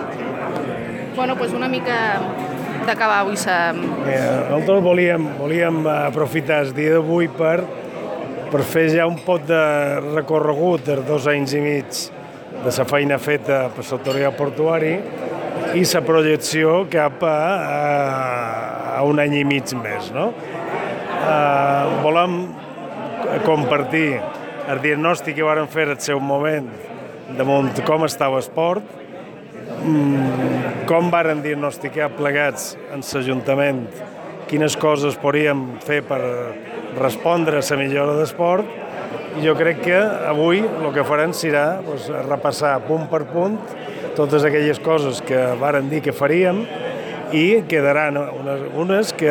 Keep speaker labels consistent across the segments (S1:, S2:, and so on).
S1: Bueno, doncs una mica d'acabar avui
S2: Nosaltres volíem aprofitar el dia d'avui per fer ja un pot de recorregut dels 2 anys i mig de la feina feta per l'autoritat portuari i la projecció cap a un any i mig més. No? Volem compartir el diagnòstic que varen fer al seu moment damunt com estava l'esport, com varen diagnosticar plegats en l'Ajuntament quines coses podríem fer per respondre a la millora d'esport. I jo crec que avui el que farem serà repassar punt per punt totes aquelles coses que varen dir que faríem i quedaran unes que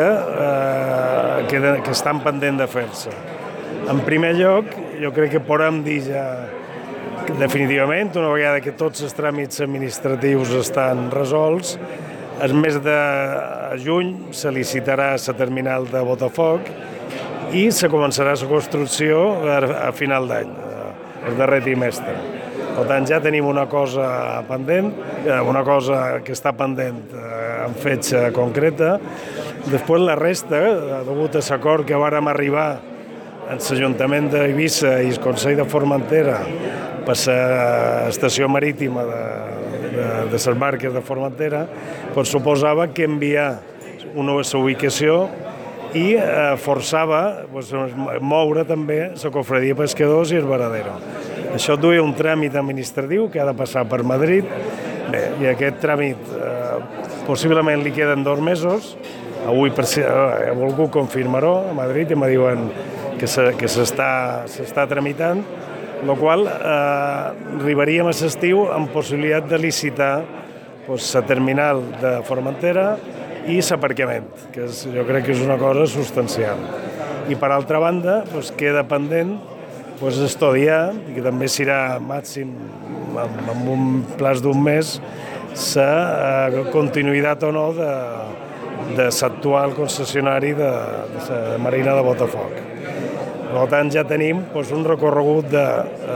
S2: estan pendents de fer-se. En primer lloc, jo crec que podem dir ja definitivament, una vegada que tots els tràmits administratius estan resolts, el mes de juny se licitarà la terminal de Botafoc i se començarà la construcció a final d'any, el darrer trimestre. Per tant, ja tenim una cosa pendent, una cosa que està pendent en fetge concreta. Després la resta, degut a l'acord que vàrem arribar en l'Ajuntament d'Eivissa i el Consell de Formentera per l'estació marítima de les barques de Formentera, suposava que enviar una ubicació i forçava moure també la cofradia pescadors i el varadero. Això duia un tràmit administratiu que ha de passar per Madrid. I aquest tràmit possiblement li queden 2 mesos. Avui he volgut confirmar-ho a Madrid i me diuen que s'està tramitant, el qual arribaríem a l'estiu amb possibilitat de licitar la terminal de Formentera i l'aparcament, que jo crec que és una cosa substancial. I per altra banda, queda pendent estudiar, i que també serà màxim en un plaç d'un mes, la continuïtat o no de l'actual concessionari de la Marina de Botafoc. Per tant, ja tenim un recorregut de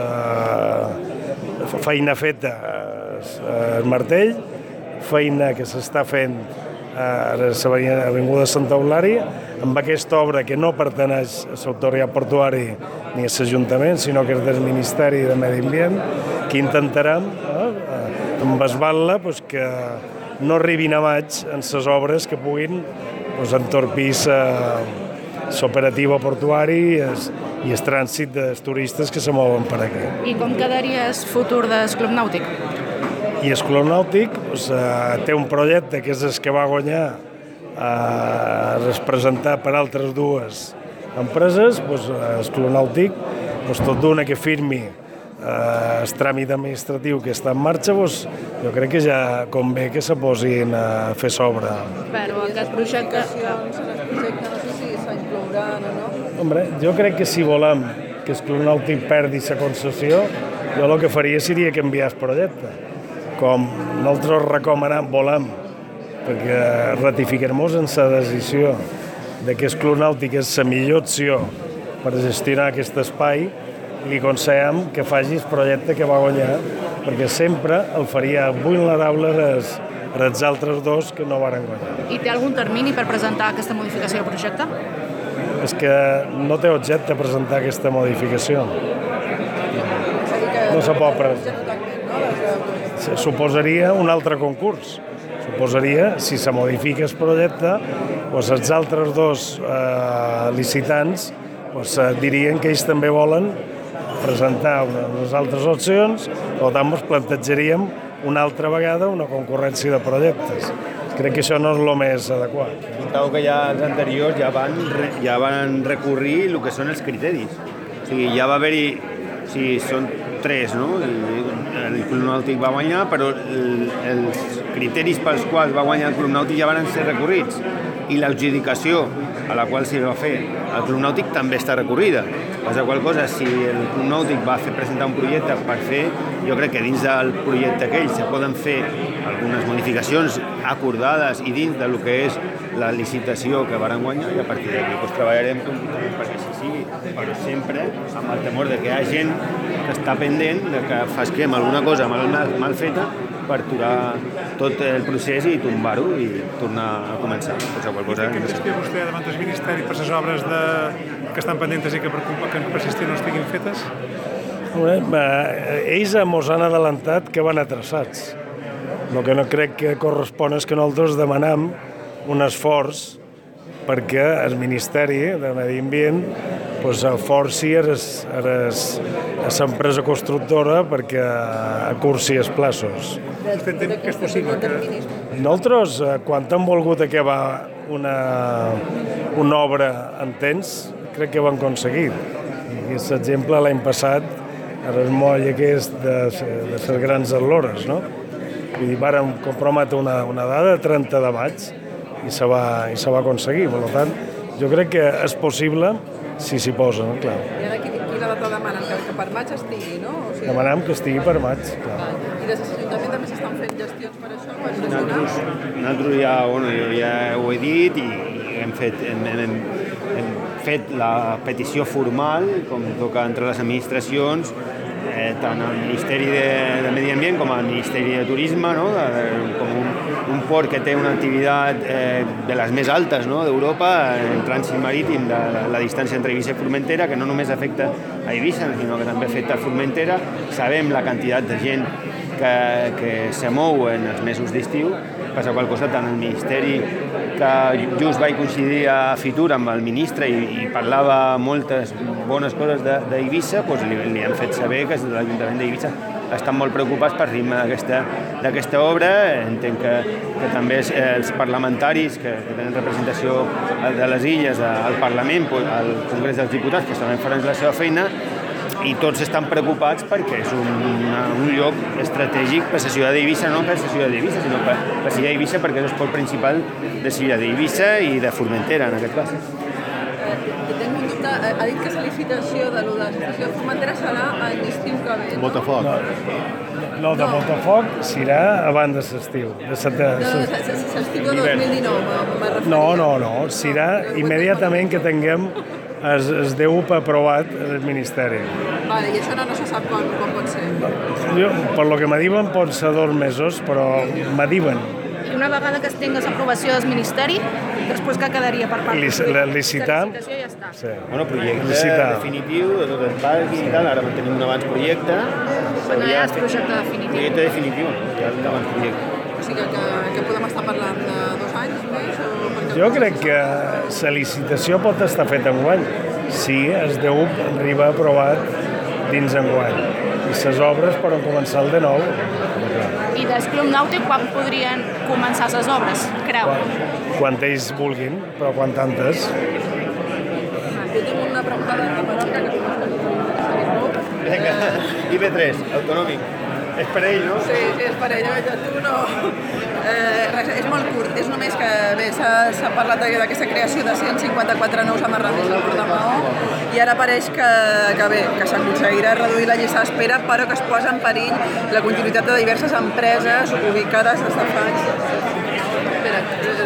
S2: feina feta al Martell, feina que s'està fent a l'Avinguda Santa Eulària, amb aquesta obra que no pertaneix a l'autoritat portuari ni a l'Ajuntament, sinó que és del Ministeri de Medi Ambient, que intentarem embasbar-la que no arribin a maig en les obres que puguin entorpir l'operativa portuari i el trànsit dels turistes que se mouen per aquí.
S1: I com quedaria el futur del Club Nàutic?
S2: I el Club Nàutic té un projecte que és el que va guanyar representat per altres 2 empreses. El Club Nàutic, tot d'una que firmi el tràmit administratiu que està en marxa, jo crec que ja convé que se posin a fer sobre.
S1: Però aquest projecte...
S2: Hombre, jo crec que si volem que el Club Nàutic perdi la concessió, jo el que faria seria canviar el projecte. Com nosaltres volem, perquè ratifiquem-nos en la decisió de que el Club Nàutic és la millor opció per gestionar aquest espai, li aconsellem que faci el projecte que va guanyar, perquè sempre el faria vulnerable als altres 2 que no varen guanyar.
S1: I té algun termini per presentar aquesta modificació del projecte?
S2: És que no té objecte presentar aquesta modificació. No se pot presentar. Suposaria un altre concurs. Suposaria, si se modifica el projecte, els altres 2 licitants dirien que ells també volen presentar unes altres opcions, per tant plantejaríem una altra vegada una concurrència de projectes. Crec que això no és el més adequat.
S3: Noteu que ja els anteriors ja van recurrir el que són els criteris. O sigui, ja va haver-hi, són 3, no? El Club Nàutic va guanyar, però els criteris pels quals va guanyar el Club Nàutic ja van ser recorrits. I l'adjudicació a la qual s'hi va fer el Club Nàutic també està recorrida. La qual cosa, si el Club Nàutic va presentar un projecte per fer, jo crec que dins del projecte aquell se poden fer algunes modificacions acordades i dins del que és la licitació que varen guanyar, i a partir d'aquí treballarem conjuntament perquè així sigui, però sempre amb el temor de que hi ha gent que està pendent de que fasquem alguna cosa mal feta per aturar tot el procés i tombar-ho i tornar a començar.
S4: Què gestió vostè davant del Ministeri per les obres que estan pendentes i que preocupa que persistint no estiguin fetes?
S2: Ells mos han adelantat que van atrasats. El que no crec que correspon és que nosaltres demanam un esforç perquè el Ministeri de Medi Ambient forci a l'empresa constructora perquè acurci els plaços.
S4: Vostè entén que és possible que...
S2: Nosaltres, quan hem volgut acabar una obra en temps, crec que ho hem aconseguit. I és exemple l'any passat, el moll aquest de les grans atlores, no? Vull dir, vàrem comprometre una dada de 30 de maig i se va aconseguir. Per tant, jo crec que és possible si s'hi posa, no? Clar.
S5: I ara quina data demanen? Que per maig estigui, no? O sigui...
S2: Demanem que estigui per maig, clar.
S5: I des de l'Ajuntament també s'estan fent gestions per això, per gestionar?
S3: Nosaltres ja, jo ja ho he dit i hem fet la petició formal, com toca entre les administracions, tant al Ministeri de Medi Ambient com al Ministeri de Turisme, no? Com un port que té una activitat de les més altes, no? d'Europa en trànsit marítim, la distància entre Eivissa i Formentera, que no només afecta a Eivissa, sinó que també afecta a Formentera. Sabem la quantitat de gent que se mou en els mesos d'estiu. Passa qualque cosa tant el Ministeri, que just vaig coincidir a Fitur amb el ministre i parlava moltes bones coses d'Eivissa, li han fet saber que l'Ajuntament d'Eivissa estan molt preocupats per ritme d'aquesta obra. Entenc que també els parlamentaris que tenen representació de les illes al Parlament, al Congrés dels Diputats, doncs també faran la seva feina, i tots estan preocupats perquè és un lloc estratègic per la ciutat d'Eivissa, no per la ciutat d'Eivissa, sinó per la ciutat d'Eivissa, perquè és el port principal de la ciutat d'Eivissa i de Formentera, en aquest cas.
S5: Tinc un dubte, ha dit que la licitació de l'estació de Formentera serà a l'estiu que ve, no?
S3: Botafoc.
S2: No, de Botafoc serà abans de l'estiu.
S5: L'estiu de 2019,
S2: No, serà immediatament que tinguem es DUP aprovat al Ministeri.
S5: Vale, i això no se sap quan pot ser?
S2: Per lo que me diuen pot ser 2 mesos, però me diuen.
S1: I una vegada que es tingués aprovació del Ministeri, després que quedaria per part
S2: La licitar.
S1: La licitació ja està.
S2: Sí.
S3: Bueno, projecte definitiu de tot el parc i tal, ara tenim un abans projecte.
S1: Però ja és projecte definitiu.
S3: Projecte definitiu, ja és l'abans projecte.
S5: O sigui que podem estar parlant de 2 anys més?
S2: Jo crec que la licitació pot estar feta enguany, si el DUP arriba aprovat dins enguany. I les obres poden començar el de nou.
S1: I del Club Nàutic quan podrien començar les obres, creu?
S2: Quan ells vulguin, però quan tantes.
S5: Jo tinc una pregunta de Mallorca que conec.
S3: Vinga, IB3, autonòmic. És per ell, no?
S5: Sí, és per ell, tu no... Res, és molt curt, és només que bé, s'ha parlat d'aquesta creació de 154 nous amarraments al Port de Maó i ara pareix que s'aconseguirà reduir la llista d'espera, però que es posa en perill la continuïtat de diverses empreses ubicades des de fa anys. Espera,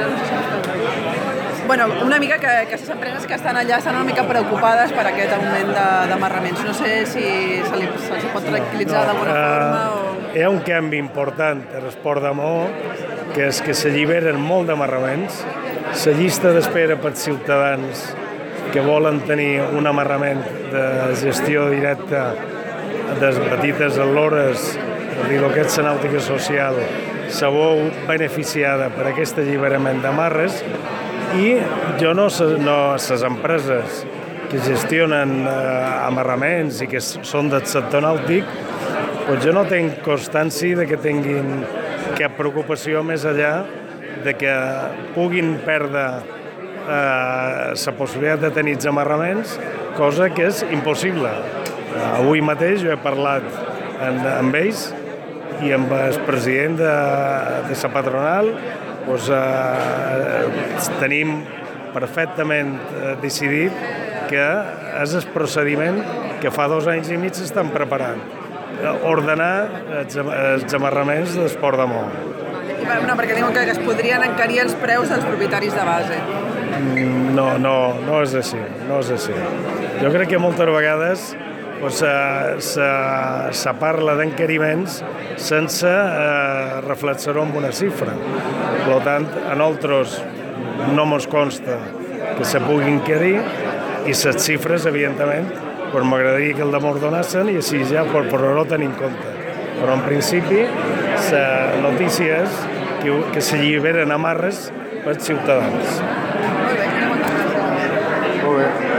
S5: bueno, una mica que les empreses que estan allà estan una mica preocupades per aquest augment d'amarraments. No sé si se'ls pot tranquil·litzar d'alguna forma o...
S2: Hi ha un canvi important a l'esport de Maó, que és que s'alliberen molt d'amarraments. La llista d'espera per ciutadans que volen tenir un amarrament de gestió directa de petites atlores, és a dir, el que és la nàutica social, se veu beneficiada per aquest alliberament d'amarres, i les empreses que gestionen amarraments i que són del sector nàutic, doncs jo no tinc constància de que tinguin cap preocupació més enllà de que puguin perdre la possibilitat de tenir els amarraments, cosa que és impossible. Avui mateix jo he parlat amb ells i amb el president de la patronal. Tenim perfectament decidit que és el procediment que fa 2 anys i mig estan preparant. Ordenar els amarraments del Port de Maó.
S5: No, perquè diuen que es podrien encarir els preus dels propietaris de base.
S2: No és així, no és així. Jo crec que moltes vegades se parla d'encariments sense reflexar-ho amb una xifra. Per tant, a nosaltres no ens consta que se puguin encarir i les xifres, evidentment, m'agradaria que el demor donassen i així ja per no tenir en compte. Però en principi la notícia és que s'alliberen amarres pels ciutadans.
S5: Molt bé.
S3: Molt bé.